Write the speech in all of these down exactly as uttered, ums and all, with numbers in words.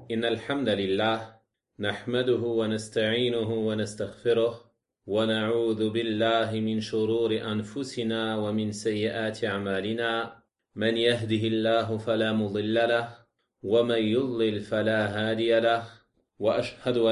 إن الحمد لله نحمده ونستعينه ونستغفره ونعوذ بالله من شرور أنفسنا ومن سيئات أعمالنا من يهده الله فلا مضل له ومن يضلل فلا هادي له وأشهد أن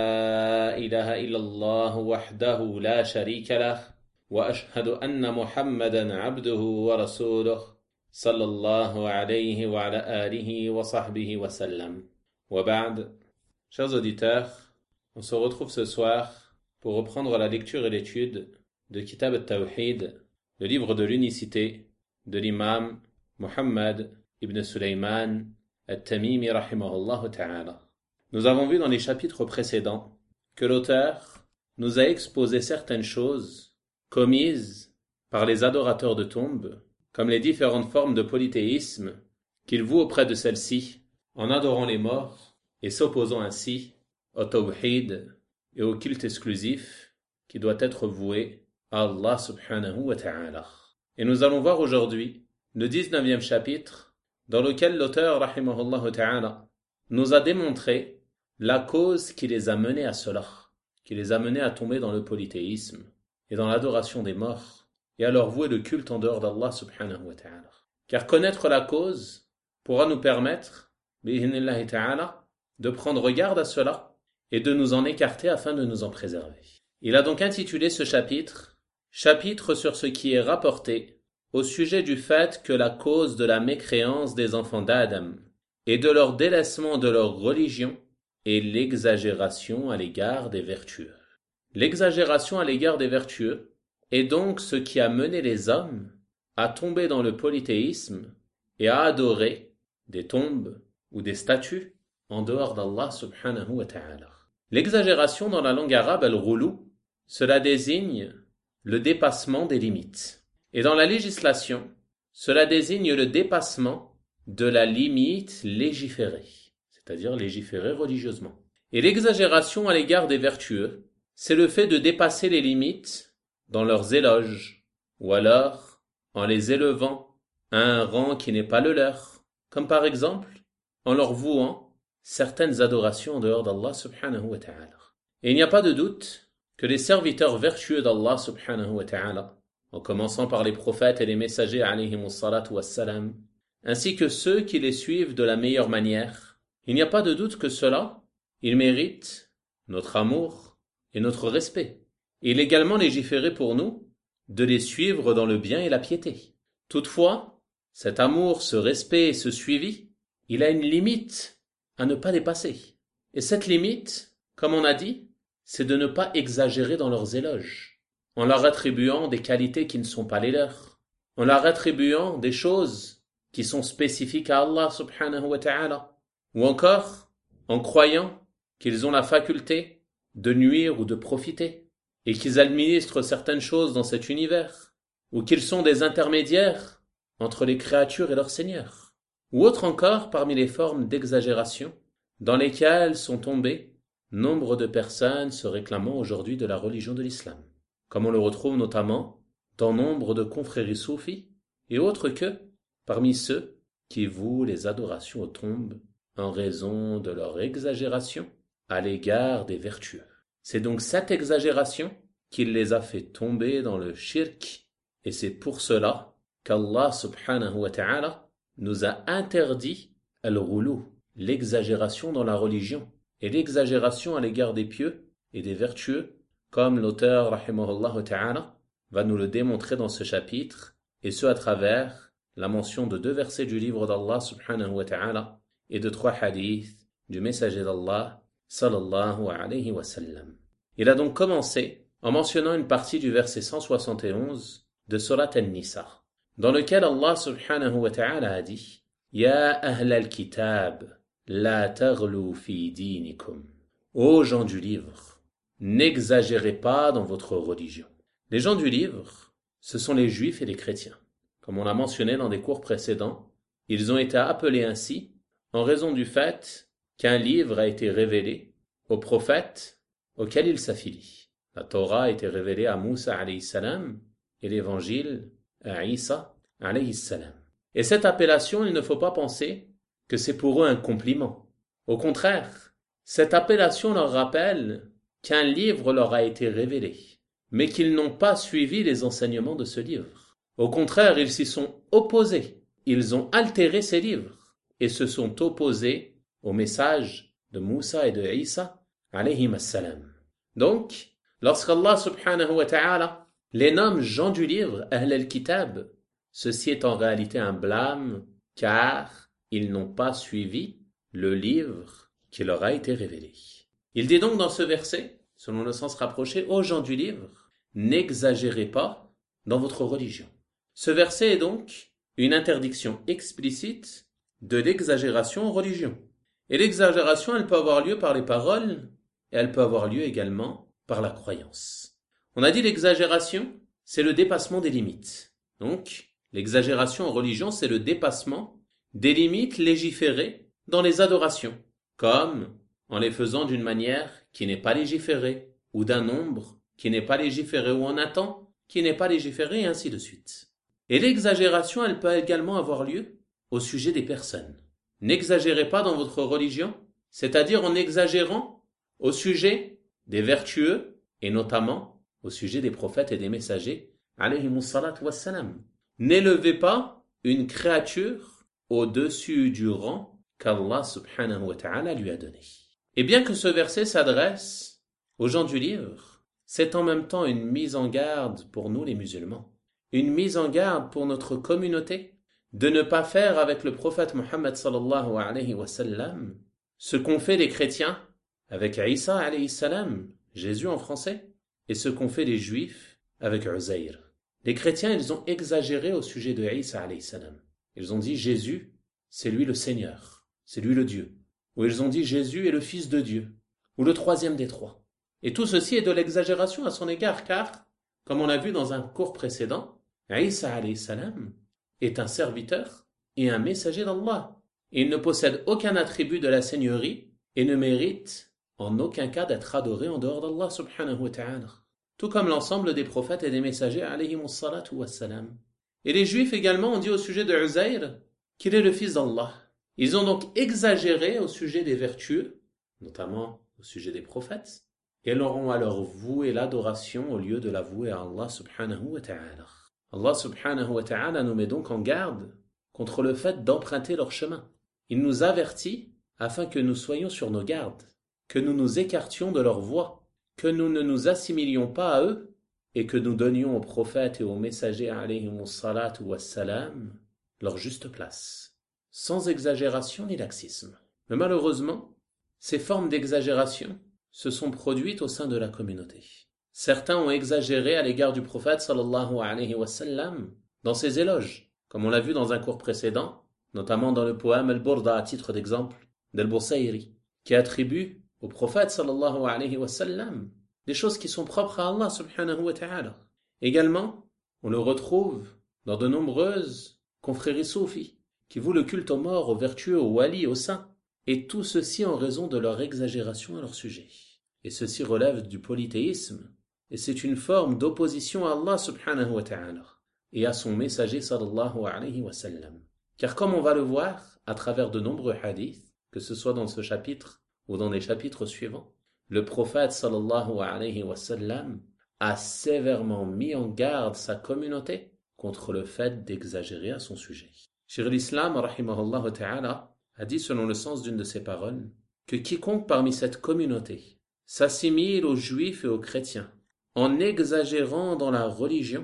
لا إله إلا الله وحده لا شريك له وأشهد أن محمدا عبده ورسوله صلى الله عليه وعلى آله وصحبه وسلم. وبعد. Chers auditeurs, on se retrouve ce soir pour reprendre la lecture et l'étude de Kitab al-Tawhid, le livre de l'unicité de l'imam Muhammad ibn Sulaiman al-Tamimi rahimahullah ta'ala. Nous avons vu dans les chapitres précédents que l'auteur nous a exposé certaines choses commises par les adorateurs de tombes, comme les différentes formes de polythéisme qu'ils vouent auprès de celles-ci, en adorant les morts et s'opposant ainsi au tawhid et au culte exclusif qui doit être voué à Allah subhanahu wa ta'ala. Et nous allons voir aujourd'hui le dix-neuvième chapitre dans lequel l'auteur rahimahullah ta'ala nous a démontré la cause qui les a menés à cela, qui les a menés à tomber dans le polythéisme et dans l'adoration des morts et à leur vouer le culte en dehors d'Allah subhanahu wa ta'ala. Car connaître la cause pourra nous permettre, bi'idhnillahi ta'ala, de prendre garde à cela et de nous en écarter afin de nous en préserver. Il a donc intitulé ce chapitre « Chapitre sur ce qui est rapporté au sujet du fait que la cause de la mécréance des enfants d'Adam et de leur délaissement de leur religion est l'exagération à l'égard des vertueux. » L'exagération à l'égard des vertueux est donc ce qui a mené les hommes à tomber dans le polythéisme et à adorer des tombes ou des statues en dehors d'Allah subhanahu wa ta'ala. L'exagération dans la langue arabe, al-ghulu, cela désigne le dépassement des limites. Et dans la législation, cela désigne le dépassement de la limite légiférée, c'est-à-dire légiférer religieusement. Et l'exagération à l'égard des vertueux, c'est le fait de dépasser les limites dans leurs éloges, ou alors en les élevant à un rang qui n'est pas le leur, comme par exemple en leur vouant certaines adorations en dehors d'Allah subhanahu wa ta'ala. Et il n'y a pas de doute que les serviteurs vertueux d'Allah subhanahu wa ta'ala, en commençant par les prophètes et les messagers alayhimus salatu wassalam, ainsi que ceux qui les suivent de la meilleure manière, il n'y a pas de doute que cela, ils méritent notre amour et notre respect. Il est également légiféré pour nous de les suivre dans le bien et la piété. Toutefois, cet amour, ce respect et ce suivi, il a une limite à ne pas dépasser. Et cette limite, comme on a dit, c'est de ne pas exagérer dans leurs éloges, en leur attribuant des qualités qui ne sont pas les leurs, en leur attribuant des choses qui sont spécifiques à Allah subhanahu wa ta'ala, ou encore en croyant qu'ils ont la faculté de nuire ou de profiter, et qu'ils administrent certaines choses dans cet univers, ou qu'ils sont des intermédiaires entre les créatures et leur Seigneur, ou autre encore parmi les formes d'exagération dans lesquelles sont tombées nombre de personnes se réclamant aujourd'hui de la religion de l'islam, comme on le retrouve notamment dans nombre de confréries soufis et autres que parmi ceux qui vouent les adorations aux tombes en raison de leur exagération à l'égard des vertueux. C'est donc cette exagération qui les a fait tomber dans le shirk, et c'est pour cela qu'Allah subhanahu wa ta'ala nous a interdit al-ghulu, l'exagération dans la religion, et l'exagération à l'égard des pieux et des vertueux, comme l'auteur rahimahullah ta'ala va nous le démontrer dans ce chapitre, et ce à travers la mention de deux versets du livre d'Allah subhanahu wa ta'ala et de trois hadiths du messager d'Allah sallallahu alayhi wa sallam. Il a donc commencé en mentionnant une partie du verset cent soixante et onze de Surat An-Nisa, dans lequel Allah subhanahu wa ta'ala a dit « Ya ahl al-kitab, la taghlu fi dinikum » Ô gens du livre, n'exagérez pas dans votre religion. Les gens du livre, ce sont les juifs et les chrétiens. Comme on l'a mentionné dans des cours précédents, ils ont été appelés ainsi en raison du fait qu'un livre a été révélé aux prophètes auxquels ils s'affilient. La Torah a été révélée à Moussa alayhi salam et l'évangile à Isa alayhi salam. Et cette appellation, il ne faut pas penser que c'est pour eux un compliment, Au contraire, cette appellation leur rappelle qu'un livre leur a été révélé, mais qu'ils n'ont pas suivi les enseignements de ce livre. Au contraire, ils s'y sont opposés. Ils ont altéré ces livres et se sont opposés au message de Moussa et de Isa, alayhim as-salam. Donc, lorsqu'Allah subhanahu wa ta'ala les nomme gens du livre, Ahl al-Kitab, ceci est en réalité un blâme, car ils n'ont pas suivi le livre qui leur a été révélé. Il dit donc dans ce verset, selon le sens rapproché, aux gens du livre, n'exagérez pas dans votre religion. Ce verset est donc une interdiction explicite de l'exagération en religion. Et l'exagération, elle peut avoir lieu par les paroles, et elle peut avoir lieu également par la croyance. On a dit l'exagération, c'est le dépassement des limites. Donc, l'exagération en religion, c'est le dépassement des limites légiférées dans les adorations, comme en les faisant d'une manière qui n'est pas légiférée, ou d'un nombre qui n'est pas légiféré, ou en un temps qui n'est pas légiféré, et ainsi de suite. Et l'exagération, elle peut également avoir lieu au sujet des personnes. N'exagérez pas dans votre religion, c'est-à-dire en exagérant au sujet des vertueux, et notamment au sujet des prophètes et des messagers, alayhimus salatu wassalam. N'élevez pas une créature au-dessus du rang qu'Allah subhanahu wa ta'ala lui a donné. Et bien que ce verset s'adresse aux gens du livre, c'est en même temps une mise en garde pour nous les musulmans, une mise en garde pour notre communauté, de ne pas faire avec le prophète Mohammed sallallahu alayhi wa sallam ce qu'ont fait les chrétiens avec Isa alayhi salam, Jésus en français, et ce qu'ont fait les juifs avec Uzair. Les chrétiens, ils ont exagéré au sujet de Isa alayhi salam. Ils ont dit Jésus, c'est lui le Seigneur, c'est lui le Dieu. Ou ils ont dit Jésus est le Fils de Dieu, ou le troisième des trois. Et tout ceci est de l'exagération à son égard, car, comme on l'a vu dans un cours précédent, Isa alayhi salam est un serviteur et un messager d'Allah. Il ne possède aucun attribut de la seigneurie et ne mérite en aucun cas d'être adoré en dehors d'Allah subhanahu wa ta'ala. Tout comme l'ensemble des prophètes et des messagers alayhimus salatu wassalam. Et les juifs également ont dit au sujet de Uzair qu'il est le fils d'Allah. Ils ont donc exagéré au sujet des vertueux, notamment au sujet des prophètes, et leur ont alors voué l'adoration au lieu de la vouer à Allah subhanahu wa ta'ala. Allah subhanahu wa ta'ala nous met donc en garde contre le fait d'emprunter leur chemin. Il nous avertit afin que nous soyons sur nos gardes, que nous nous écartions de leur voie, que nous ne nous assimilions pas à eux et que nous donnions aux prophètes et aux messagers alayhimus salatu wassalam leur juste place, sans exagération ni laxisme. Mais malheureusement, ces formes d'exagération se sont produites au sein de la communauté. Certains ont exagéré à l'égard du prophète sallallahu alayhi wa sallam dans ses éloges, comme on l'a vu dans un cours précédent, notamment dans le poème Al-Burda à titre d'exemple d'Al-Busayri, qui attribue au prophète sallallahu alayhi wa sallam des choses qui sont propres à Allah subhanahu wa ta'ala. Également, on le retrouve dans de nombreuses confréries soufis qui vouent le culte aux morts, aux vertueux, aux walis, aux saints, et tout ceci en raison de leur exagération à leur sujet. Et ceci relève du polythéisme, et c'est une forme d'opposition à Allah subhanahu wa ta'ala et à son messager sallallahu alayhi wa sallam. Car comme on va le voir à travers de nombreux hadiths, que ce soit dans ce chapitre ou dans les chapitres suivants, le prophète sallallahu alayhi wa sallam a sévèrement mis en garde sa communauté contre le fait d'exagérer à son sujet. Cheikh l'Islam rahimahullah ta'ala a dit selon le sens d'une de ses paroles que quiconque parmi cette communauté s'assimile aux juifs et aux chrétiens en exagérant dans la religion,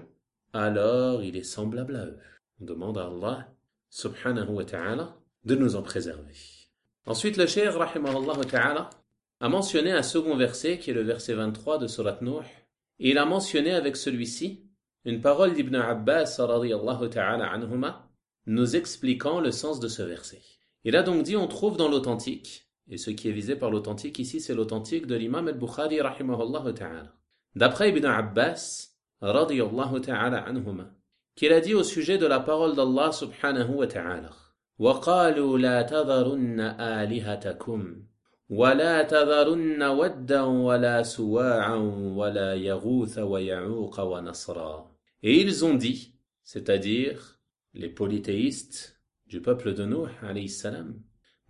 alors il est semblable à eux. On demande à Allah subhanahu wa ta'ala de nous en préserver. Ensuite, le cheikh rahimahullah ta'ala a mentionné un second verset qui est le verset vingt-trois de Surat Nuh, et il a mentionné avec celui-ci une parole d'Ibn Abbas radiyallahu ta'ala anhuma nous expliquant le sens de ce verset. Il a donc dit, on trouve dans l'authentique, et ce qui est visé par l'authentique ici, c'est l'authentique de l'imam al-Bukhari rahimahullah ta'ala. D'après Ibn Abbas radiyallahu ta'ala anhuma, qu'il a dit au sujet de la parole d'Allah subhanahu wa ta'ala, وَقَالُوا لَا تَذَرُنَّ آلِهَتَكُمْ وَلَا تَذَرُنَّ وَدًّا وَلَا سُوَاعًا وَلَا يَغُوثَ وَيَعُوقَ وَنَصْرًا. Et ils ont dit, c'est-à-dire les polythéistes du peuple de Nuh alayhi salam,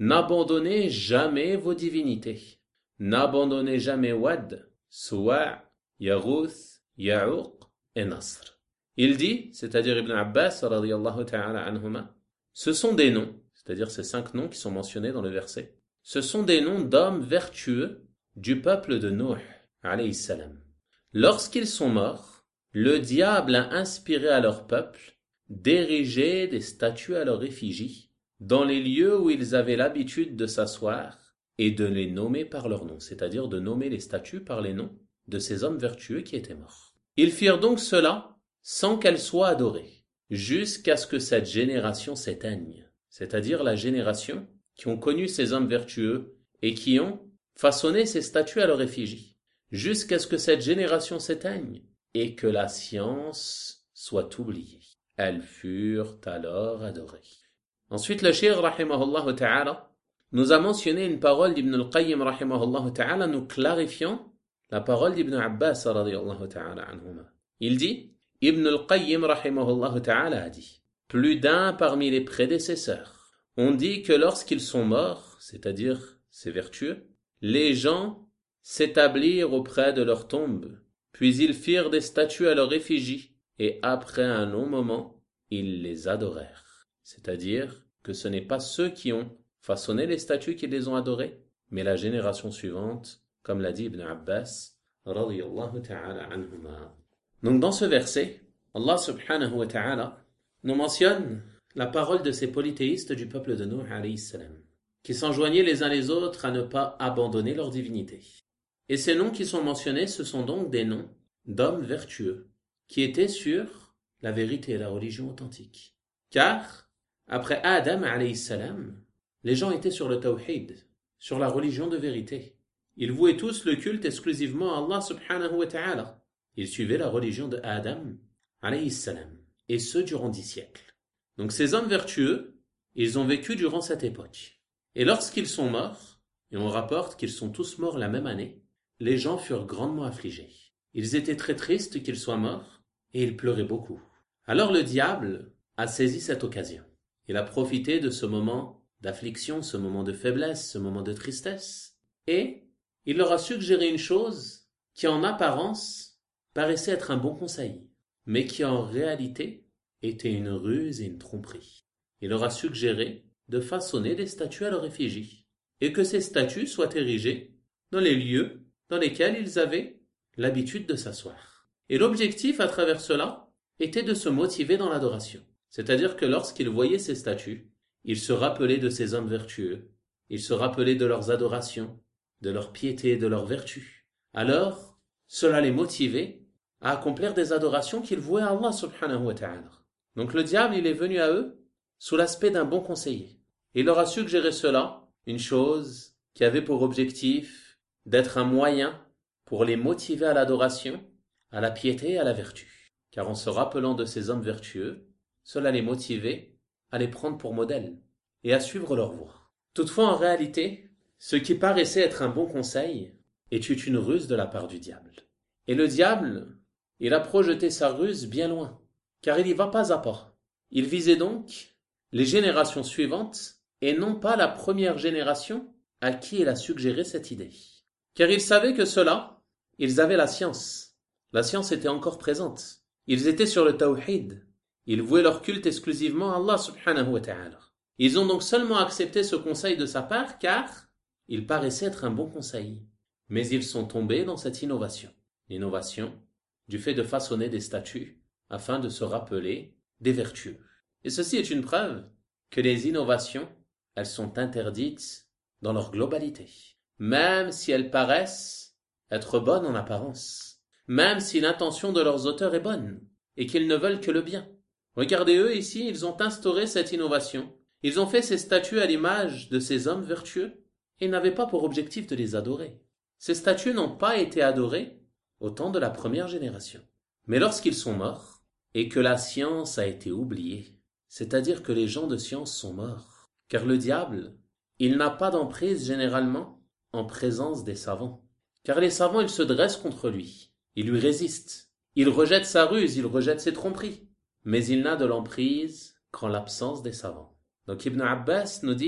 n'abandonnez jamais vos divinités. N'abandonnez jamais Wad, Suwa', Yaghouth, Ya'uq et Nasr. Il dit, c'est-à-dire Ibn Abbas, radiyallahu ta'ala anhuma, ce sont des noms, c'est-à-dire ces cinq noms qui sont mentionnés dans le verset, ce sont des noms d'hommes vertueux du peuple de Nuh, alayhi salam. Lorsqu'ils sont morts, le diable a inspiré à leur peuple d'ériger des statues à leur effigie dans les lieux où ils avaient l'habitude de s'asseoir et de les nommer par leur nom, c'est-à-dire de nommer les statues par les noms de ces hommes vertueux qui étaient morts. Ils firent donc cela sans qu'elles soient adorées, jusqu'à ce que cette génération s'éteigne, c'est-à-dire la génération qui ont connu ces hommes vertueux et qui ont façonné ces statues à leur effigie, jusqu'à ce que cette génération s'éteigne et que la science soit oubliée. Elles furent alors adorées. Ensuite, le cheikh rahimahullah ta'ala nous a mentionné une parole d'Ibn al-Qayyim rahimahullah ta'ala nous clarifiant la parole d'Ibn Abbas radiyallahu ta'ala anhuma. Il dit, Ibn al-Qayyim rahimahullah ta'ala a dit, plus d'un parmi les prédécesseurs ont dit que lorsqu'ils sont morts, c'est-à-dire ces vertueux, les gens s'établirent auprès de leur tombe, puis ils firent des statues à leur effigie, et après un long moment, ils les adorèrent. C'est-à-dire que ce n'est pas ceux qui ont façonné les statues qui les ont adorées, mais la génération suivante, comme l'a dit Ibn Abbas, radiyallahu ta'ala anhuma. Donc dans ce verset, Allah subhanahu wa ta'ala nous mentionne la parole de ces polythéistes du peuple de Nuh alayhi salam, qui s'enjoignaient les uns les autres à ne pas abandonner leur divinité. Et ces noms qui sont mentionnés, ce sont donc des noms d'hommes vertueux, qui étaient sur la vérité et la religion authentique. Car, après Adam alayhi salam, les gens étaient sur le tawhid, sur la religion de vérité. Ils vouaient tous le culte exclusivement à Allah subhanahu wa ta'ala. Ils suivaient la religion de Adam alayhi salam, et ce durant dix siècles. Donc ces hommes vertueux, ils ont vécu durant cette époque. Et lorsqu'ils sont morts, et on rapporte qu'ils sont tous morts la même année, les gens furent grandement affligés. Ils étaient très tristes qu'ils soient morts, et ils pleuraient beaucoup. Alors le diable a saisi cette occasion. Il a profité de ce moment d'affliction, ce moment de faiblesse, ce moment de tristesse, et il leur a suggéré une chose qui en apparence paraissait être un bon conseil, mais qui en réalité était une ruse et une tromperie. Il leur a suggéré de façonner des statues à leur effigie, et que ces statues soient érigées dans les lieux dans lesquels ils avaient l'habitude de s'asseoir. Et l'objectif à travers cela était de se motiver dans l'adoration. C'est-à-dire que lorsqu'ils voyaient ces statues, ils se rappelaient de ces hommes vertueux, ils se rappelaient de leurs adorations, de leur piété, de leurs vertus. Alors, cela les motivait à accomplir des adorations qu'ils vouaient à Allah subhanahu wa ta'ala. Donc le diable, il est venu à eux sous l'aspect d'un bon conseiller. Il leur a suggéré cela, une chose qui avait pour objectif d'être un moyen pour les motiver à l'adoration, à la piété et à la vertu. Car en se rappelant de ces hommes vertueux, cela les motivait à les prendre pour modèle et à suivre leur voie. Toutefois, en réalité, ce qui paraissait être un bon conseil était une ruse de la part du diable. Et le diable, il a projeté sa ruse bien loin, car il y va pas à pas. Il visait donc les générations suivantes et non pas la première génération à qui il a suggéré cette idée. Car il savait que ceux-là, ils avaient la science. La science était encore présente. Ils étaient sur le tawhid. Ils vouaient leur culte exclusivement à Allah subhanahu wa ta'ala. Ils ont donc seulement accepté ce conseil de sa part car il paraissait être un bon conseil. Mais ils sont tombés dans cette innovation. L'innovation du fait de façonner des statues afin de se rappeler des vertus. Et ceci est une preuve que les innovations, elles sont interdites dans leur globalité. Même si elles paraissent être bonnes en apparence. Même si l'intention de leurs auteurs est bonne et qu'ils ne veulent que le bien. Regardez eux ici, ils ont instauré cette innovation. Ils ont fait ces statues à l'image de ces hommes vertueux et n'avaient pas pour objectif de les adorer. Ces statues n'ont pas été adorées au temps de la première génération. Mais lorsqu'ils sont morts et que la science a été oubliée, c'est-à-dire que les gens de science sont morts, car le diable, il n'a pas d'emprise généralement en présence des savants. Car les savants, ils se dressent contre lui, ils lui résistent, ils rejettent sa ruse, ils rejettent ses tromperies. Mais il n'a de l'emprise qu'en l'absence des savants. Donc Ibn Abbas nous dit,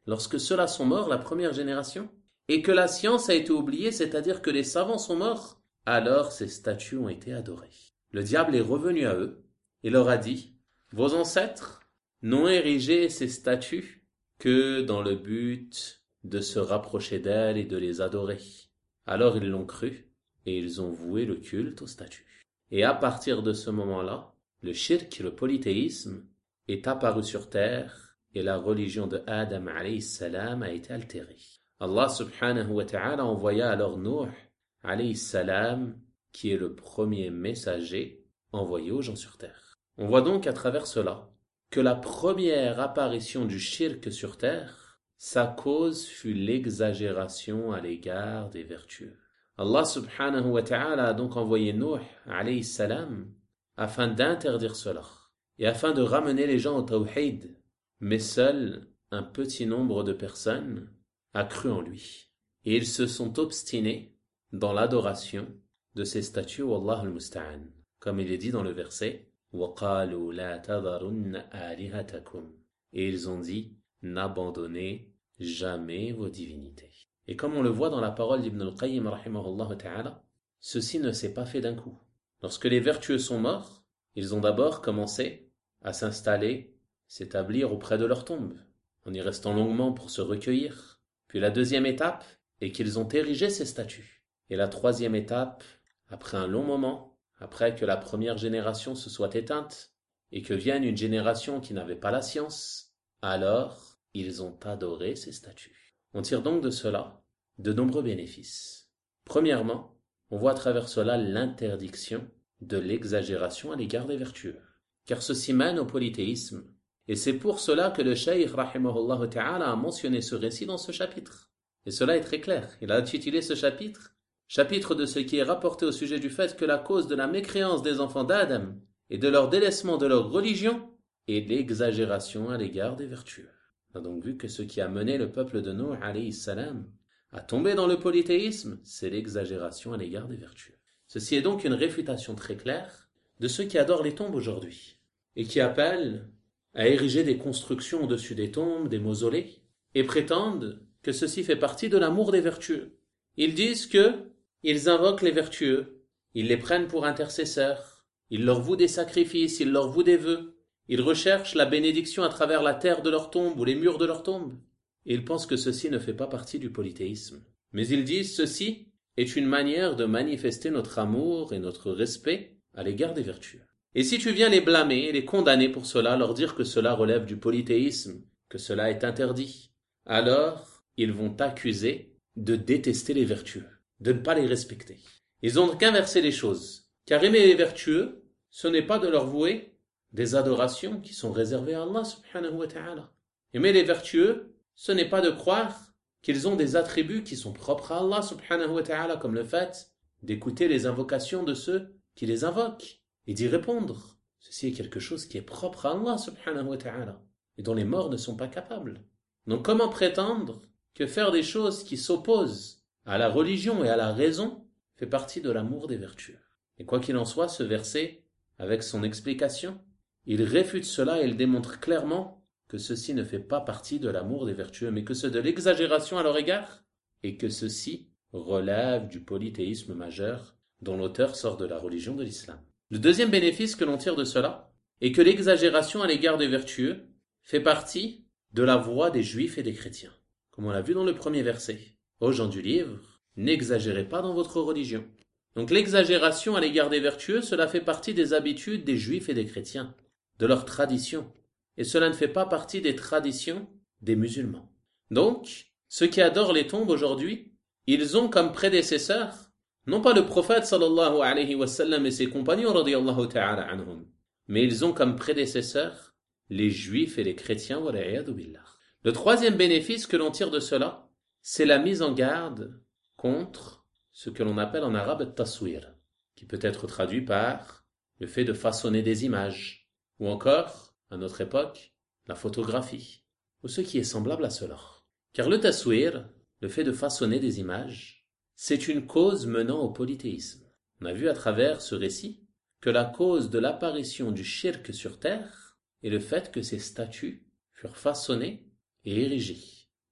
lorsque ceux-là sont morts, la première génération, et que la science a été oubliée, c'est-à-dire que les savants sont morts, alors ces statues ont été adorées. Le diable est revenu à eux et leur a dit, vos ancêtres n'ont érigé ces statues que dans le but de se rapprocher d'elles et de les adorer. Alors ils l'ont cru et ils ont voué le culte aux statues. Et à partir de ce moment-là, le shirk, le polythéisme, est apparu sur terre et la religion de Adam alayhi salam a été altérée. Allah subhanahu wa ta'ala envoya alors Nuh alayhi salam, qui est le premier messager envoyé aux gens sur terre. On voit donc à travers cela que la première apparition du shirk sur terre, sa cause fut l'exagération à l'égard des vertueux. Allah subhanahu wa ta'ala a donc envoyé Nuh alayhi salam afin d'interdire cela et afin de ramener les gens au tawhid, mais seul un petit nombre de personnes a cru en lui. Et ils se sont obstinés dans l'adoration de ces statues, wallah al-musta'an. Comme il est dit dans le verset, وَقَالُوا لَا تَذَرُنَّ آلِهَتَكُمْ. Et ils ont dit, n'abandonnez jamais vos divinités. Et comme on le voit dans la parole d'Ibn al-Qayyim, rahimahullah ta'ala, ceci ne s'est pas fait d'un coup. Lorsque les vertueux sont morts, ils ont d'abord commencé à s'installer, s'établir auprès de leur tombe, en y restant longuement pour se recueillir. Puis la deuxième étape est qu'ils ont érigé ces statues. Et la troisième étape, après un long moment, après que la première génération se soit éteinte, et que vienne une génération qui n'avait pas la science, alors ils ont adoré ces statues. On tire donc de cela de nombreux bénéfices. Premièrement, on voit à travers cela l'interdiction de l'exagération à l'égard des vertueux, car ceci mène au polythéisme. Et c'est pour cela que le Cheikh rahimahullah ta'ala a mentionné ce récit dans ce chapitre. Et cela est très clair. Il a intitulé ce chapitre chapitre de ce qui est rapporté au sujet du fait que la cause de la mécréance des enfants d'Adam et de leur délaissement de leur religion est l'exagération à l'égard des vertueux. On a donc vu que ce qui a mené le peuple de Nuh alayhi salam à tomber dans le polythéisme, c'est l'exagération à l'égard des vertueux. Ceci est donc une réfutation très claire de ceux qui adorent les tombes aujourd'hui et qui appellent à ériger des constructions au-dessus des tombes, des mausolées, et prétendent que ceci fait partie de l'amour des vertueux. Ils disent que ils invoquent les vertueux, ils les prennent pour intercesseurs, ils leur vouent des sacrifices, ils leur vouent des vœux, ils recherchent la bénédiction à travers la terre de leur tombe ou les murs de leur tombe. Et ils pensent que ceci ne fait pas partie du polythéisme. Mais ils disent ceci est une manière de manifester notre amour et notre respect à l'égard des vertueux. Et si tu viens les blâmer et les condamner pour cela, leur dire que cela relève du polythéisme, que cela est interdit, alors ils vont t'accuser de détester les vertueux, de ne pas les respecter. Ils ont qu'inversé les choses, car aimer les vertueux, ce n'est pas de leur vouer des adorations qui sont réservées à Allah subhanahu wa ta'ala. Aimer les vertueux, ce n'est pas de croire qu'ils ont des attributs qui sont propres à Allah subhanahu wa ta'ala, comme le fait d'écouter les invocations de ceux qui les invoquent et d'y répondre. Ceci est quelque chose qui est propre à Allah subhanahu wa ta'ala et dont les morts ne sont pas capables. Donc comment prétendre que faire des choses qui s'opposent à la religion et à la raison fait partie de l'amour des vertueux? Et quoi qu'il en soit, ce verset, avec son explication, il réfute cela et il démontre clairement que ceci ne fait pas partie de l'amour des vertueux, mais que c'est de l'exagération à leur égard, et que ceci relève du polythéisme majeur dont l'auteur sort de la religion de l'islam. Le deuxième bénéfice que l'on tire de cela est que l'exagération à l'égard des vertueux fait partie de la voie des juifs et des chrétiens. Comme on l'a vu dans le premier verset. Ô gens du livre, n'exagérez pas dans votre religion. Donc l'exagération à l'égard des vertueux, cela fait partie des habitudes des juifs et des chrétiens, de leur tradition. Et cela ne fait pas partie des traditions des musulmans. Donc, ceux qui adorent les tombes aujourd'hui, ils ont comme prédécesseurs, non pas le prophète sallallahu alayhi wa sallam et ses compagnons radiyallahu ta'ala anhum, mais ils ont comme prédécesseurs les juifs et les chrétiens wa l'iyadu billah. Le troisième bénéfice que l'on tire de cela, c'est la mise en garde contre ce que l'on appelle en arabe at-taswir, qui peut être traduit par le fait de façonner des images, ou encore, à notre époque, la photographie, ou ce qui est semblable à cela. Car le taswir, le fait de façonner des images, c'est une cause menant au polythéisme. On a vu à travers ce récit que la cause de l'apparition du shirk sur terre est le fait que ces statues furent façonnées et érigées.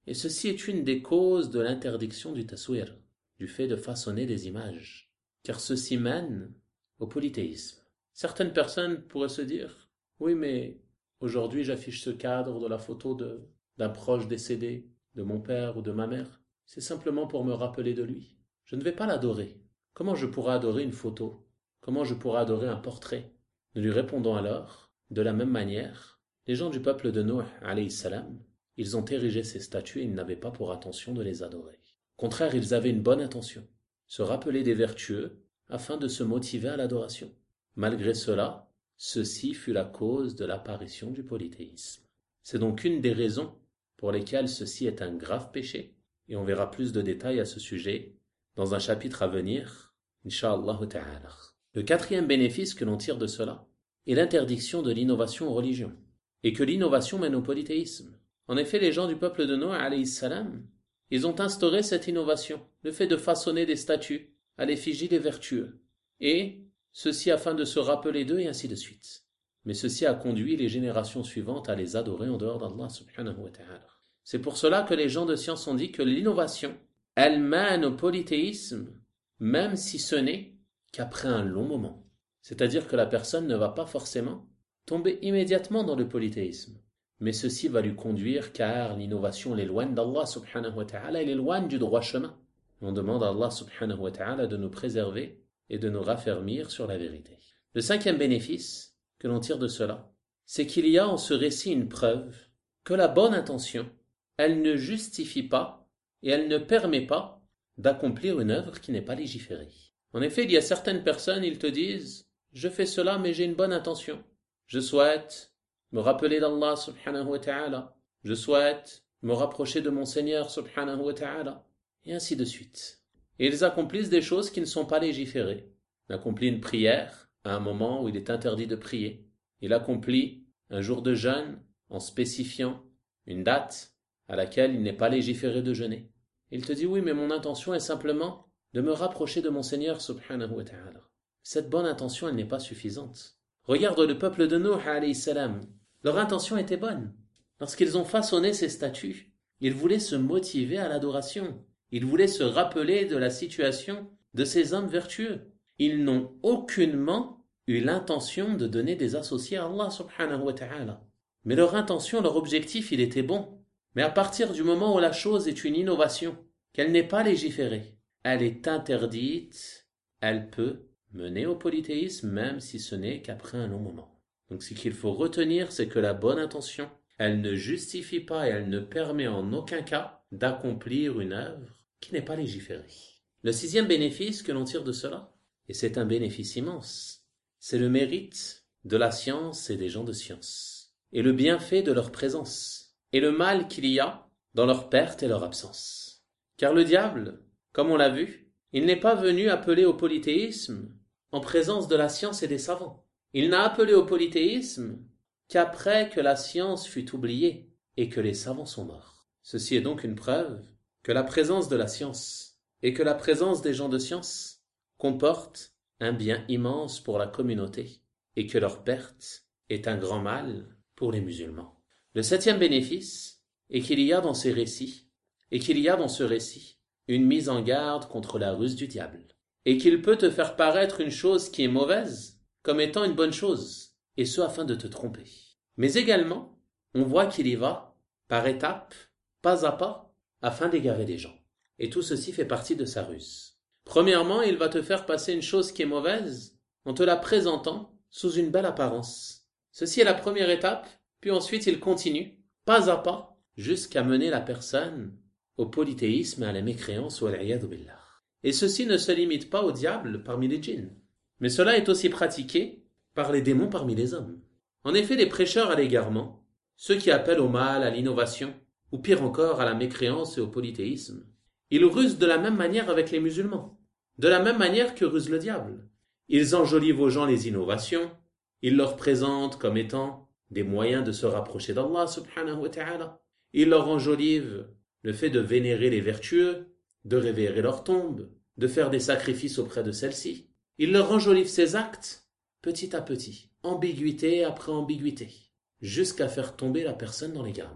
Et ceci est une des causes de l'interdiction du taswir, du fait de façonner des images, car ceci mène au polythéisme. Certaines personnes pourraient se dire, oui mais aujourd'hui j'affiche ce cadre de la photo de, d'un proche décédé, de mon père ou de ma mère, c'est simplement pour me rappeler de lui. Je ne vais pas l'adorer. Comment je pourrais adorer une photo? Comment je pourrais adorer un portrait? Nous lui répondons alors, de la même manière, les gens du peuple de Nuh, alayhi salam, ils ont érigé ces statues et ils n'avaient pas pour intention de les adorer. Au contraire, ils avaient une bonne intention, se rappeler des vertueux afin de se motiver à l'adoration. Malgré cela, ceci fut la cause de l'apparition du polythéisme. C'est donc une des raisons pour lesquelles ceci est un grave péché, et on verra plus de détails à ce sujet dans un chapitre à venir, Inch'Allah ta'ala. Le quatrième bénéfice que l'on tire de cela est l'interdiction de l'innovation en religion, et que l'innovation mène au polythéisme. En effet, les gens du peuple de Noé, alayhi salam, ils ont instauré cette innovation, le fait de façonner des statues à l'effigie des vertueux, et ceci afin de se rappeler d'eux et ainsi de suite. Mais ceci a conduit les générations suivantes à les adorer en dehors d'Allah subhanahu wa ta'ala. C'est pour cela que les gens de science ont dit que l'innovation, elle mène au polythéisme, même si ce n'est qu'après un long moment. C'est-à-dire que la personne ne va pas forcément tomber immédiatement dans le polythéisme. Mais ceci va lui conduire car l'innovation l'éloigne d'Allah subhanahu wa ta'ala et l'éloigne du droit chemin. On demande à Allah subhanahu wa ta'ala de nous préserver et de nous raffermir sur la vérité. Le cinquième bénéfice que l'on tire de cela, c'est qu'il y a en ce récit une preuve que la bonne intention, elle ne justifie pas et elle ne permet pas d'accomplir une œuvre qui n'est pas légiférée. En effet, il y a certaines personnes, ils te disent « Je fais cela mais j'ai une bonne intention. Je souhaite me rappeler d'Allah subhanahu wa ta'ala. Je souhaite me rapprocher de mon Seigneur subhanahu wa ta'ala. » Et ainsi de suite. Et ils accomplissent des choses qui ne sont pas légiférées. Il accomplit une prière à un moment où il est interdit de prier. Il accomplit un jour de jeûne en spécifiant une date à laquelle il n'est pas légiféré de jeûner. Il te dit oui, mais mon intention est simplement de me rapprocher de mon Seigneur subhanahu wa ta'ala. Cette bonne intention, elle n'est pas suffisante. Regarde le peuple de Nuh alayhi salam. Leur intention était bonne. Lorsqu'ils ont façonné ces statues, ils voulaient se motiver à l'adoration. Ils voulaient se rappeler de la situation de ces hommes vertueux. Ils n'ont aucunement eu l'intention de donner des associés à Allah subhanahu wa ta'ala. Mais leur intention, leur objectif, il était bon. Mais à partir du moment où la chose est une innovation, qu'elle n'est pas légiférée, elle est interdite, elle peut mener au polythéisme même si ce n'est qu'après un long moment. Donc ce qu'il faut retenir, c'est que la bonne intention, elle ne justifie pas et elle ne permet en aucun cas d'accomplir une œuvre qui n'est pas légiférée. Le sixième bénéfice que l'on tire de cela, et c'est un bénéfice immense, c'est le mérite de la science et des gens de science, et le bienfait de leur présence, et le mal qu'il y a dans leur perte et leur absence. Car le diable, comme on l'a vu, il n'est pas venu appeler au polythéisme en présence de la science et des savants. Il n'a appelé au polythéisme qu'après que la science fut oubliée et que les savants sont morts. Ceci est donc une preuve que la présence de la science et que la présence des gens de science comporte un bien immense pour la communauté et que leur perte est un grand mal pour les musulmans. Le septième bénéfice est qu'il y a dans ces récits et qu'il y a dans ce récit une mise en garde contre la ruse du diable et qu'il peut te faire paraître une chose qui est mauvaise comme étant une bonne chose et ce afin de te tromper. Mais également, on voit qu'il y va par étapes, pas à pas, afin d'égarer les gens. Et tout ceci fait partie de sa ruse. Premièrement, il va te faire passer une chose qui est mauvaise en te la présentant sous une belle apparence. Ceci est la première étape, puis ensuite il continue, pas à pas, jusqu'à mener la personne au polythéisme et à la mécréance ou à l'iyadhu billah. Et ceci ne se limite pas au diable parmi les djinns, mais cela est aussi pratiqué par les démons parmi les hommes. En effet, les prêcheurs à l'égarement, ceux qui appellent au mal, à l'innovation, ou pire encore à la mécréance et au polythéisme, ils rusent de la même manière avec les musulmans, de la même manière que ruse le diable. Ils enjolivent aux gens les innovations, ils leur présentent comme étant des moyens de se rapprocher d'Allah subhanahu wa ta'ala. Ils leur enjolivent le fait de vénérer les vertueux, de révérer leur tombe, de faire des sacrifices auprès de celles-ci. Ils leur enjolivent ces actes petit à petit, ambiguïté après ambiguïté, jusqu'à faire tomber la personne dans l'égarement.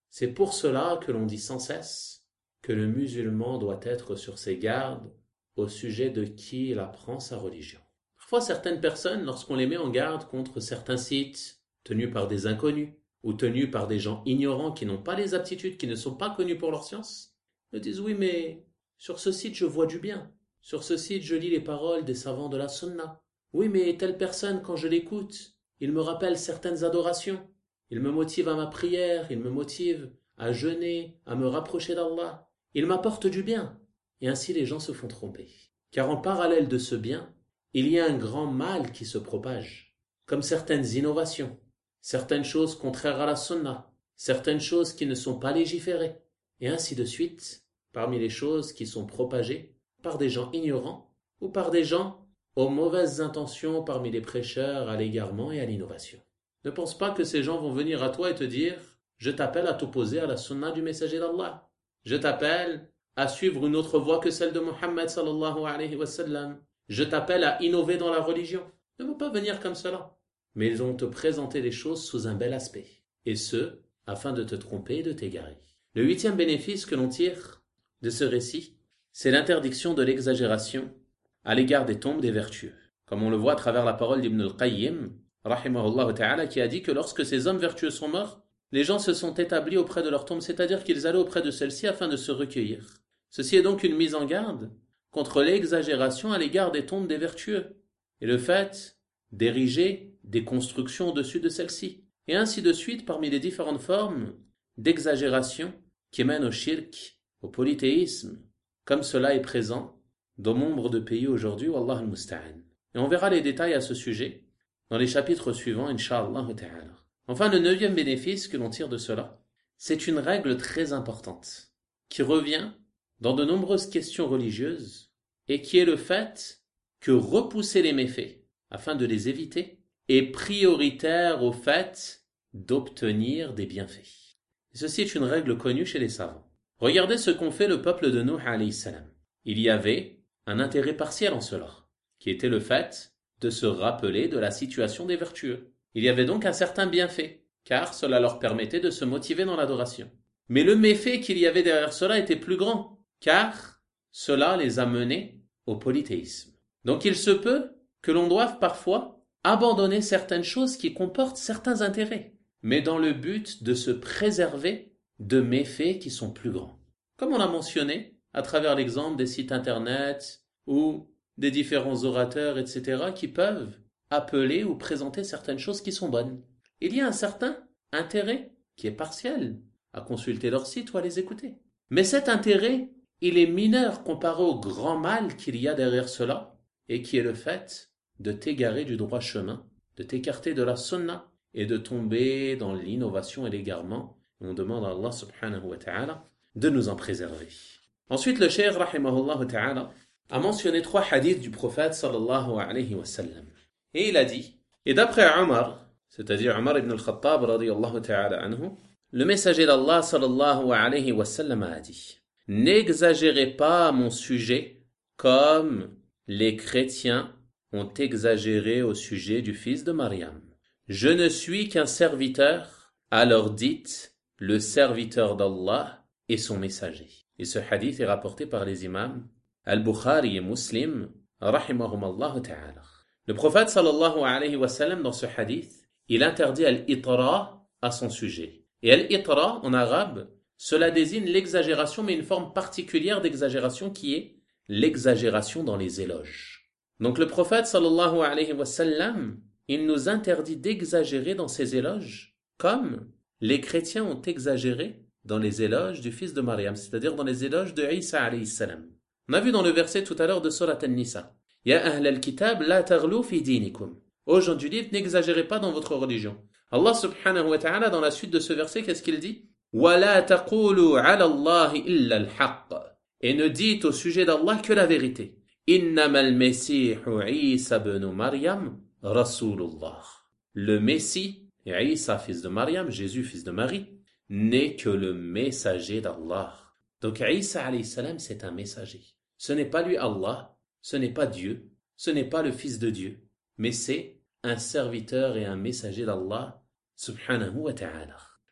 C'est pour cela que l'on dit sans cesse que le musulman doit être sur ses gardes au sujet de qui il apprend sa religion. Parfois, certaines personnes, lorsqu'on les met en garde contre certains sites tenus par des inconnus ou tenus par des gens ignorants qui n'ont pas les aptitudes, qui ne sont pas connus pour leur science, me disent « Oui, mais sur ce site, je vois du bien. Sur ce site, je lis les paroles des savants de la sunna. Oui, mais telle personne, quand je l'écoute, il me rappelle certaines adorations. Il me motive à ma prière, il me motive à jeûner, à me rapprocher d'Allah. Il m'apporte du bien. » Et ainsi les gens se font tromper. Car en parallèle de ce bien, il y a un grand mal qui se propage, comme certaines innovations, certaines choses contraires à la sunna, certaines choses qui ne sont pas légiférées, et ainsi de suite, parmi les choses qui sont propagées par des gens ignorants ou par des gens aux mauvaises intentions parmi les prêcheurs à l'égarement et à l'innovation. Ne pense pas que ces gens vont venir à toi et te dire « Je t'appelle à t'opposer à la sunna du messager d'Allah. Je t'appelle à suivre une autre voie que celle de Muhammad sallallahu alayhi wa sallam. Je t'appelle à innover dans la religion. » Ne vont pas venir comme cela. Mais ils vont te présenter les choses sous un bel aspect. Et ce, afin de te tromper et de t'égarer. Le huitième bénéfice que l'on tire de ce récit, c'est l'interdiction de l'exagération à l'égard des tombes des vertueux. Comme on le voit à travers la parole d'Ibn al-Qayyim, rahimahullah ta'ala, qui a dit que lorsque ces hommes vertueux sont morts, les gens se sont établis auprès de leur tombe, c'est-à-dire qu'ils allaient auprès de celle-ci afin de se recueillir. Ceci est donc une mise en garde contre l'exagération à l'égard des tombes des vertueux et le fait d'ériger des constructions au-dessus de celles-ci. Et ainsi de suite parmi les différentes formes d'exagération qui mènent au shirk, au polythéisme, comme cela est présent dans nombre de pays aujourd'hui, wallah al-musta'an. Et on verra les détails à ce sujet dans les chapitres suivants, incha'Allah ta'ala. Enfin, le neuvième bénéfice que l'on tire de cela, c'est une règle très importante qui revient dans de nombreuses questions religieuses et qui est le fait que repousser les méfaits afin de les éviter est prioritaire au fait d'obtenir des bienfaits. Et ceci est une règle connue chez les savants. Regardez ce qu'ont fait le peuple de Nuh alayhi salam. Il y avait un intérêt partiel en cela, qui était le fait de se rappeler de la situation des vertueux. Il y avait donc un certain bienfait, car cela leur permettait de se motiver dans l'adoration. Mais le méfait qu'il y avait derrière cela était plus grand, car cela les a menés au polythéisme. Donc il se peut que l'on doive parfois abandonner certaines choses qui comportent certains intérêts, mais dans le but de se préserver de méfaits qui sont plus grands. Comme on l'a mentionné, à travers l'exemple des sites internet ou des différents orateurs, et cetera, qui peuvent appeler ou présenter certaines choses qui sont bonnes. Il y a un certain intérêt qui est partiel à consulter leur site ou à les écouter. Mais cet intérêt, il est mineur comparé au grand mal qu'il y a derrière cela, et qui est le fait de t'égarer du droit chemin, de t'écarter de la sunna et de tomber dans l'innovation et l'égarement. On demande à Allah subhanahu wa ta'ala de nous en préserver. Ensuite, le cheikh rahimahullah ta'ala a mentionné trois hadiths du prophète sallallahu alayhi wa sallam. Et il a dit, et d'après Omar, c'est-à-dire Omar ibn al-Khattab radiyallahu ta'ala anhu, le messager d'Allah sallallahu alayhi wa sallam a dit, n'exagérez pas à mon sujet comme les chrétiens ont exagéré au sujet du fils de Mariam. Je ne suis qu'un serviteur, alors dites le serviteur d'Allah et son messager. Et ce hadith est rapporté par les imams Al-Bukhari et Muslim, rahimahumallahu ta'ala. Le prophète sallallahu alayhi wa sallam, dans ce hadith, il interdit al-itra à son sujet. Et al-itra, en arabe, cela désigne l'exagération, mais une forme particulière d'exagération qui est l'exagération dans les éloges. Donc le prophète sallallahu alayhi wa sallam, il nous interdit d'exagérer dans ses éloges, comme les chrétiens ont exagéré dans les éloges du fils de Mariam, c'est-à-dire dans les éloges de Isa alayhi salam. On a vu dans le verset tout à l'heure de Surat An-Nisa, Ya ahl al-kitab la taghlu fi dinikum. Ô gens du livre, n'exagérez pas dans votre religion. Allah subhanahu wa ta'ala, dans la suite de ce verset, qu'est-ce qu'il dit? Wa la taqulu ala Allahi illa al-haqq. Et ne dites au sujet d'Allah que la vérité. Innama al-Messihu Isa ibn Maryam Rasulullah. Le Messie, Isa fils de Maryam, Jésus fils de Marie, n'est que le messager d'Allah. Donc Isa alayhi salam, c'est un messager. Ce n'est pas lui Allah, ce n'est pas Dieu, ce n'est pas le fils de Dieu, mais c'est un serviteur et un messager d'Allah subhanahu wa ta'ala.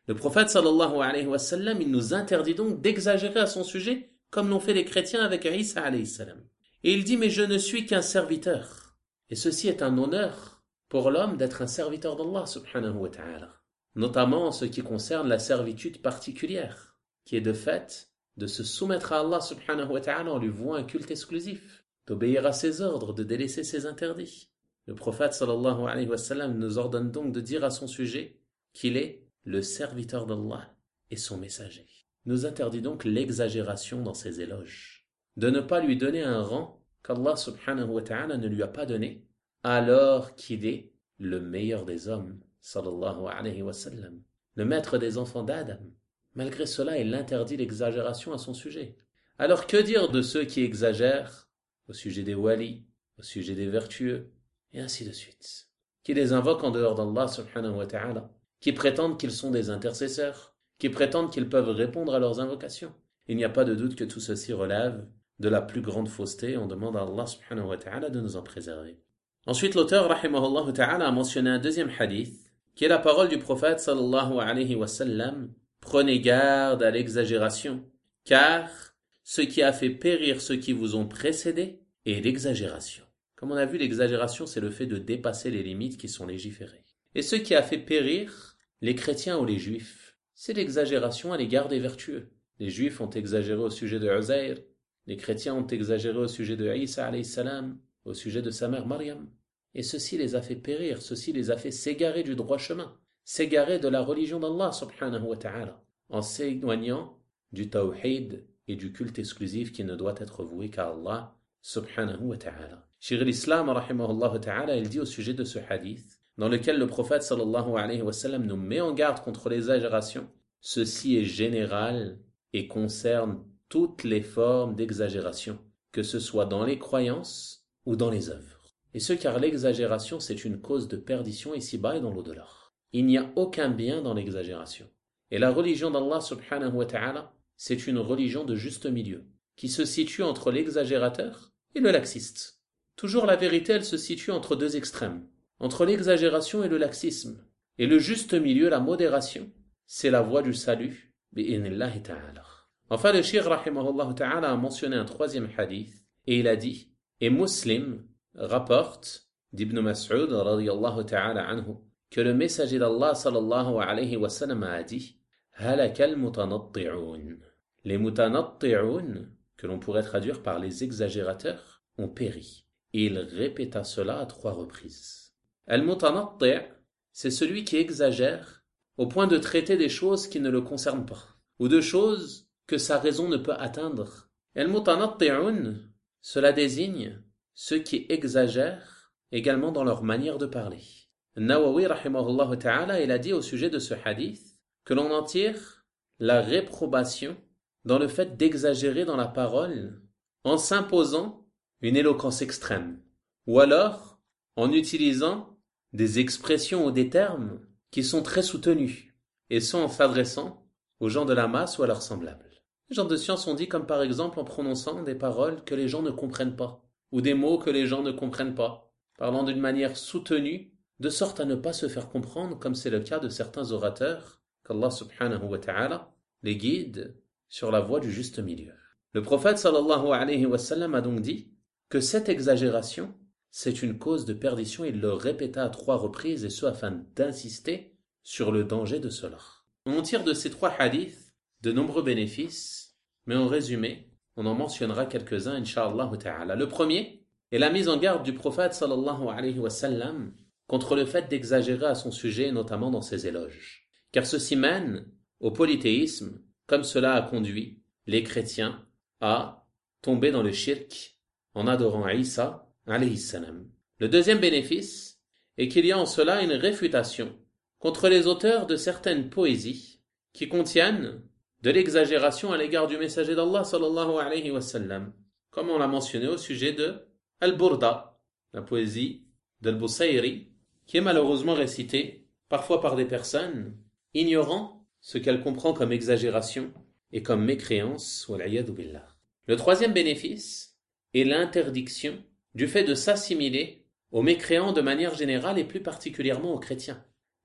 Le prophète sallallahu alayhi wa sallam, il nous interdit donc d'exagérer à son sujet, comme l'ont fait les chrétiens avec Isa alayhi salam. Et il dit, mais je ne suis qu'un serviteur. Et ceci est un honneur pour l'homme d'être un serviteur d'Allah subhanahu wa ta'ala. Notamment en ce qui concerne la servitude particulière, qui est de fait de se soumettre à Allah subhanahu wa ta'ala en lui vouant un culte exclusif, d'obéir à ses ordres, de délaisser ses interdits. Le prophète sallallahu alayhi wa sallam nous ordonne donc de dire à son sujet qu'il est le serviteur d'Allah et son messager. Il nous interdit donc l'exagération dans ses éloges, de ne pas lui donner un rang qu'Allah subhanahu wa ta'ala ne lui a pas donné, alors qu'il est le meilleur des hommes, sallallahu alayhi wa sallam, le maître des enfants d'Adam. Malgré cela, il interdit l'exagération à son sujet. Alors que dire de ceux qui exagèrent au sujet des walis, au sujet des vertueux, et ainsi de suite, qui les invoquent en dehors d'Allah subhanahu wa ta'ala, qui prétendent qu'ils sont des intercesseurs, qui prétendent qu'ils peuvent répondre à leurs invocations. Il n'y a pas de doute que tout ceci relève de la plus grande fausseté. On demande à Allah subhanahu wa ta'ala de nous en préserver. Ensuite, l'auteur, rahimahullah ta'ala, a mentionné un deuxième hadith, qui est la parole du prophète, sallallahu alayhi wa sallam. Prenez garde à l'exagération, car ce qui a fait périr ceux qui vous ont précédés est l'exagération. Comme on a vu, l'exagération, c'est le fait de dépasser les limites qui sont légiférées. Et ce qui a fait périr les chrétiens ou les juifs, c'est l'exagération à l'égard des vertueux. Les juifs ont exagéré au sujet de Uzair, les chrétiens ont exagéré au sujet de Isa alayhi salam, au sujet de sa mère Maryam. Et ceci les a fait périr, ceci les a fait s'égarer du droit chemin, s'égarer de la religion d'Allah subhanahu wa ta'ala, en s'éloignant du tawhid et du culte exclusif qui ne doit être voué qu'à Allah subhanahu wa ta'ala. Cheikh l'Islam, rahimahullah ta'ala, il dit au sujet de ce hadith, dans lequel le prophète sallallahu alayhi wa sallam nous met en garde contre l'exagération, ceci est général et concerne toutes les formes d'exagération, que ce soit dans les croyances ou dans les œuvres. Et ce car l'exagération, c'est une cause de perdition ici-bas et dans l'au-delà. Il n'y a aucun bien dans l'exagération. Et la religion d'Allah subhanahu wa ta'ala, c'est une religion de juste milieu, qui se situe entre l'exagérateur et le laxiste. Toujours la vérité, elle se situe entre deux extrêmes, entre l'exagération et le laxisme. Et le juste milieu, la modération, c'est la voie du salut, bi'inillahi ta'ala. Enfin, le Cheikh rahimahullah ta'ala a mentionné un troisième hadith, et il a dit, et Muslim rapporte d'Ibn Mas'ud radiyallahu ta'ala anhu, que le messager d'Allah sallallahu alayhi wa sallam a dit, halakal mutanatti'un. Les mutanatti'un, que l'on pourrait traduire par les exagérateurs, ont péri. Et il répéta cela à trois reprises. Al-mutanatti', c'est celui qui exagère au point de traiter des choses qui ne le concernent pas, ou de choses que sa raison ne peut atteindre. Al-mutanatti'un, cela désigne ceux qui exagèrent également dans leur manière de parler. Nawawi rahimahullah ta'ala, il a dit au sujet de ce hadith que l'on en tire la réprobation dans le fait d'exagérer dans la parole en s'imposant une éloquence extrême, ou alors en utilisant des expressions ou des termes qui sont très soutenus, et ce en s'adressant aux gens de la masse ou à leurs semblables. Les gens de science ont dit comme par exemple en prononçant des paroles que les gens ne comprennent pas, ou des mots que les gens ne comprennent pas, parlant d'une manière soutenue, de sorte à ne pas se faire comprendre, comme c'est le cas de certains orateurs, qu'Allah subhanahu wa ta'ala les guide sur la voie du juste milieu. Le prophète sallallahu alayhi wa sallam a donc dit que cette exagération, c'est une cause de perdition. Il le répéta à trois reprises, et ce afin d'insister sur le danger de cela. On tire de ces trois hadiths de nombreux bénéfices, mais en résumé, on en mentionnera quelques-uns, incha'Allah ta'ala. Le premier est la mise en garde du prophète sallallahu alayhi wa sallam contre le fait d'exagérer à son sujet, notamment dans ses éloges. Car ceci mène au polythéisme, comme cela a conduit les chrétiens à tomber dans le shirk en adorant Isa alayhi salam. Le deuxième bénéfice est qu'il y a en cela une réfutation contre les auteurs de certaines poésies qui contiennent de l'exagération à l'égard du messager d'Allah sallallahu alayhi wa sallam, comme on l'a mentionné au sujet de Al-Burda, la poésie d'Al-Busayri, qui est malheureusement récitée parfois par des personnes ignorant ce qu'elle comprend comme exagération et comme mécréance, wal'iyadu billah. Le troisième bénéfice est l'interdiction du fait de s'assimiler aux mécréants de manière générale et plus particulièrement aux chrétiens.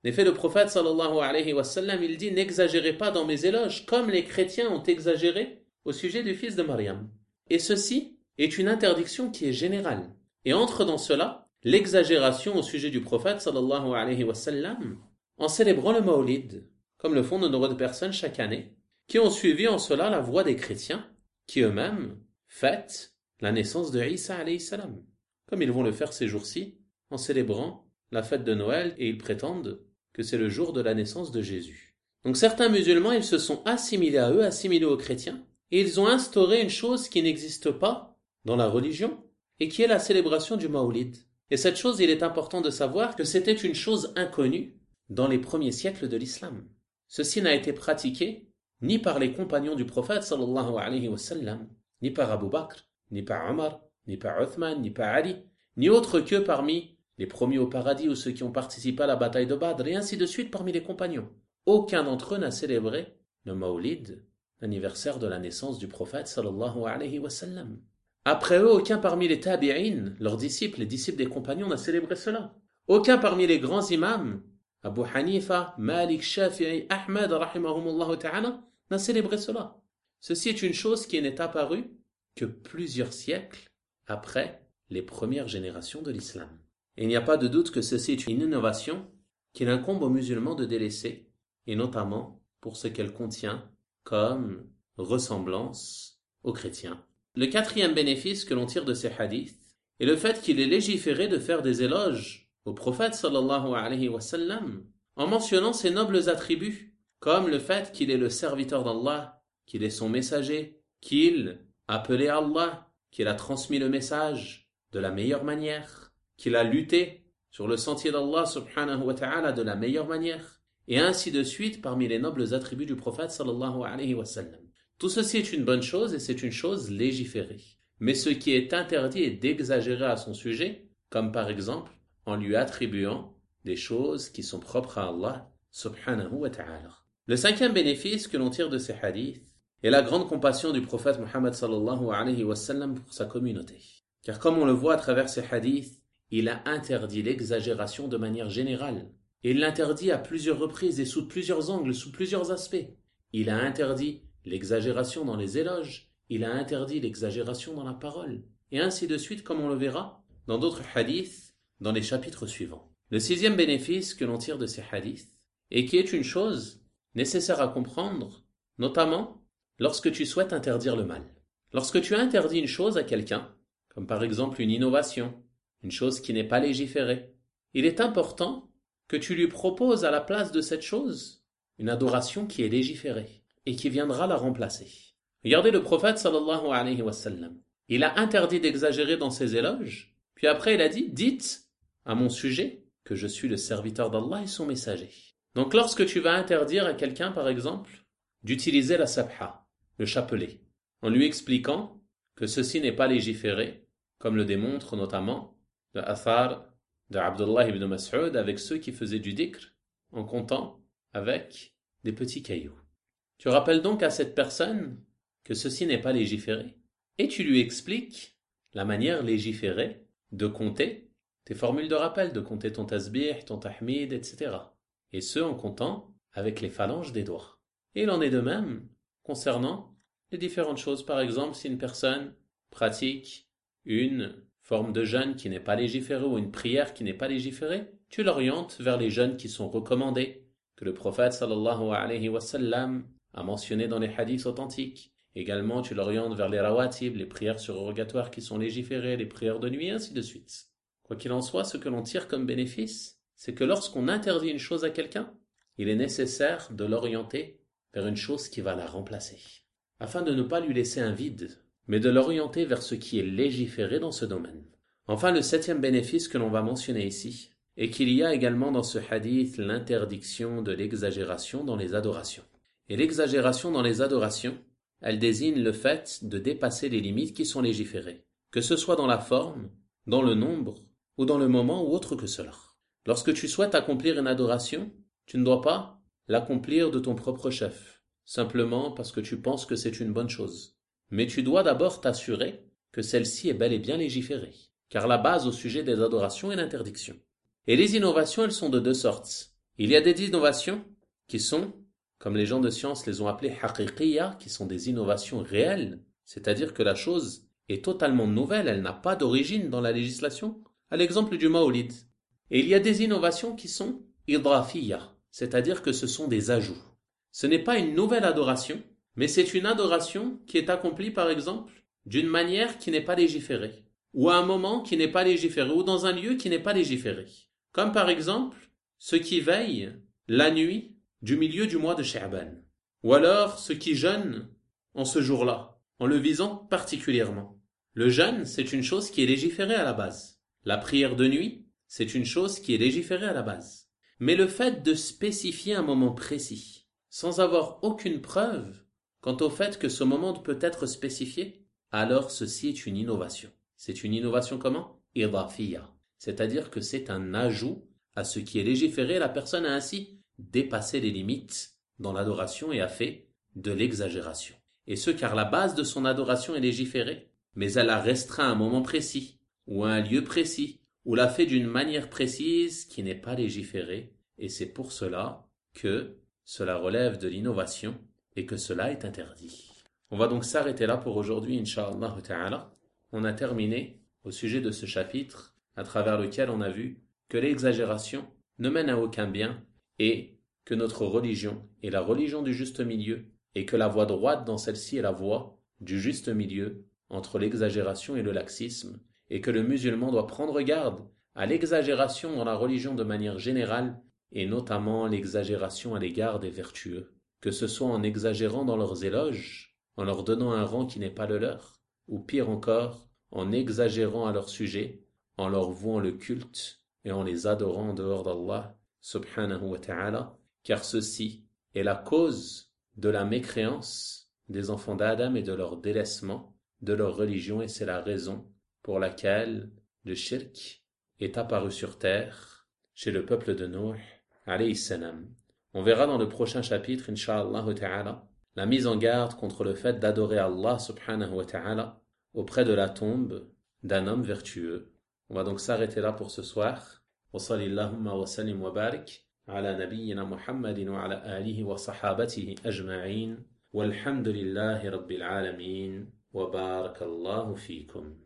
En effet, le prophète sallallahu alayhi wa sallam, il dit « N'exagérez pas dans mes éloges, comme les chrétiens ont exagéré au sujet du fils de Maryam. » Et ceci est une interdiction qui est générale. Et entre dans cela l'exagération au sujet du prophète sallallahu alayhi wa sallam en célébrant le Mawlid, comme le font de nombreuses personnes chaque année, qui ont suivi en cela la voie des chrétiens, qui eux-mêmes fêtent la naissance de Isa alayhi salam, comme ils vont le faire ces jours-ci, en célébrant la fête de Noël, et ils prétendent que c'est le jour de la naissance de Jésus. Donc certains musulmans, ils se sont assimilés à eux, assimilés aux chrétiens, et ils ont instauré une chose qui n'existe pas dans la religion, et qui est la célébration du Mawlid. Et cette chose, il est important de savoir que c'était une chose inconnue dans les premiers siècles de l'islam. Ceci n'a été pratiqué ni par les compagnons du prophète sallallahu alayhi wa sallam, ni par Abu Bakr, ni par Omar, ni par Uthman, ni par Ali, ni autre que parmi les premiers au paradis ou ceux qui ont participé à la bataille de Badr, et ainsi de suite parmi les compagnons. Aucun d'entre eux n'a célébré le Mawlid, l'anniversaire de la naissance du prophète sallallahu alayhi wa sallam. Après eux, aucun parmi les tabi'in, leurs disciples, les disciples des compagnons, n'a célébré cela. Aucun parmi les grands imams, Abu Hanifa, Malik, Shafi'i, Ahmed, rahimahumullah ta'ala, n'a célébré cela. Ceci est une chose qui n'est apparue que plusieurs siècles après les premières générations de l'islam. Et il n'y a pas de doute que ceci est une innovation qu'il incombe aux musulmans de délaisser, et notamment pour ce qu'elle contient comme ressemblance aux chrétiens. Le quatrième bénéfice que l'on tire de ces hadiths est le fait qu'il est légiféré de faire des éloges au prophète sallallahu alayhi wa sallam en mentionnant ses nobles attributs, comme le fait qu'il est le serviteur d'Allah, qu'il est son messager, qu'il appelait Allah, qu'il a transmis le message de la meilleure manière, qu'il a lutté sur le sentier d'Allah subhanahu wa ta'ala de la meilleure manière, et ainsi de suite parmi les nobles attributs du prophète sallallahu alayhi wa sallam. Tout ceci est une bonne chose et c'est une chose légiférée. Mais ce qui est interdit est d'exagérer à son sujet, comme par exemple en lui attribuant des choses qui sont propres à Allah subhanahu wa ta'ala. Le cinquième bénéfice que l'on tire de ces hadiths est la grande compassion du prophète Muhammad sallallahu alayhi wa sallam pour sa communauté. Car comme on le voit à travers ces hadiths, il a interdit l'exagération de manière générale. Et il l'interdit à plusieurs reprises et sous plusieurs angles, sous plusieurs aspects. Il a interdit l'exagération dans les éloges, il a interdit l'exagération dans la parole, et ainsi de suite comme on le verra dans d'autres hadiths dans les chapitres suivants. Le sixième bénéfice que l'on tire de ces hadiths, et qui est une chose nécessaire à comprendre, notamment lorsque tu souhaites interdire le mal. Lorsque tu interdis une chose à quelqu'un, comme par exemple une innovation, une chose qui n'est pas légiférée, il est important que tu lui proposes à la place de cette chose une adoration qui est légiférée et qui viendra la remplacer. Regardez le prophète sallallahu alayhi wa sallam. Il a interdit d'exagérer dans ses éloges, puis après il a dit « Dites à mon sujet que je suis le serviteur d'Allah et son messager ». Donc lorsque tu vas interdire à quelqu'un, par exemple, d'utiliser la sabha, le chapelet, en lui expliquant que ceci n'est pas légiféré, comme le démontre notamment le athar de Abdullah ibn Mas'ud avec ceux qui faisaient du dhikr en comptant avec des petits cailloux. Tu rappelles donc à cette personne que ceci n'est pas légiféré et tu lui expliques la manière légiférée de compter tes formules de rappel, de compter ton tasbih, ton tahmid, et cetera. Et ce en comptant avec les phalanges des doigts. Et il en est de même concernant les différentes choses. Par exemple, si une personne pratique une forme de jeûne qui n'est pas légiférée ou une prière qui n'est pas légiférée, tu l'orientes vers les jeûnes qui sont recommandés, que le prophète sallallahu alayhi wa sallam a mentionné dans les hadiths authentiques. Également, tu l'orientes vers les rawatib, les prières surrogatoires qui sont légiférées, les prières de nuit, et ainsi de suite. Quoi qu'il en soit, ce que l'on tire comme bénéfice, c'est que lorsqu'on interdit une chose à quelqu'un, il est nécessaire de l'orienter vers une chose qui va la remplacer, afin de ne pas lui laisser un vide, mais de l'orienter vers ce qui est légiféré dans ce domaine. Enfin, le septième bénéfice que l'on va mentionner ici est qu'il y a également dans ce hadith l'interdiction de l'exagération dans les adorations. Et l'exagération dans les adorations, elle désigne le fait de dépasser les limites qui sont légiférées, que ce soit dans la forme, dans le nombre, ou dans le moment ou autre que cela. Lorsque tu souhaites accomplir une adoration, tu ne dois pas l'accomplir de ton propre chef, simplement parce que tu penses que c'est une bonne chose. Mais tu dois d'abord t'assurer que celle-ci est bel et bien légiférée, car la base au sujet des adorations est l'interdiction. Et les innovations, elles sont de deux sortes. Il y a des innovations qui sont, comme les gens de science les ont appelées haqiqiyya, qui sont des innovations réelles, c'est-à-dire que la chose est totalement nouvelle, elle n'a pas d'origine dans la législation, à l'exemple du Mawlid. Et il y a des innovations qui sont idrafiyya, c'est-à-dire que ce sont des ajouts. Ce n'est pas une nouvelle adoration, mais c'est une adoration qui est accomplie par exemple d'une manière qui n'est pas légiférée, ou à un moment qui n'est pas légiféré, ou dans un lieu qui n'est pas légiféré. Comme par exemple ceux qui veillent la nuit du milieu du mois de Sha'ban, ou alors ceux qui jeûnent en ce jour-là, en le visant particulièrement. Le jeûne, c'est une chose qui est légiférée à la base. La prière de nuit, c'est une chose qui est légiférée à la base. Mais le fait de spécifier un moment précis, sans avoir aucune preuve quant au fait que ce moment peut être spécifié, alors ceci est une innovation. C'est une innovation comment? Idafiyya. C'est-à-dire que c'est un ajout à ce qui est légiféré. La personne a ainsi dépassé les limites dans l'adoration et a fait de l'exagération. Et ce car la base de son adoration est légiférée, mais elle a restreint un moment précis, ou un lieu précis, ou l'a fait d'une manière précise qui n'est pas légiférée, et c'est pour cela que cela relève de l'innovation et que cela est interdit. On va donc s'arrêter là pour aujourd'hui, Inch'Allah ta'ala. On a terminé au sujet de ce chapitre, à travers lequel on a vu que l'exagération ne mène à aucun bien et que notre religion est la religion du juste milieu et que la voie droite dans celle-ci est la voie du juste milieu entre l'exagération et le laxisme et que le musulman doit prendre garde à l'exagération dans la religion de manière générale et notamment l'exagération à l'égard des vertueux, que ce soit en exagérant dans leurs éloges, en leur donnant un rang qui n'est pas le leur, ou pire encore, en exagérant à leur sujet, en leur vouant le culte et en les adorant en dehors d'Allah subhanahu wa ta'ala, car ceci est la cause de la mécréance des enfants d'Adam et de leur délaissement de leur religion, et c'est la raison pour laquelle le shirk est apparu sur terre chez le peuple de Nuh alayhi salam. On verra dans le prochain chapitre, incha'Allah ta'ala, la mise en garde contre le fait d'adorer Allah subhanahu wa ta'ala auprès de la tombe d'un homme vertueux. On va donc s'arrêter là pour ce soir. Wa sallallahu wa sallim wa barik ala nabiyyina Muhammadin wa ala alihi wa sahabatihi ajma'in. Walhamdulillahi rabbil alamin. Wa barakallahu fikum.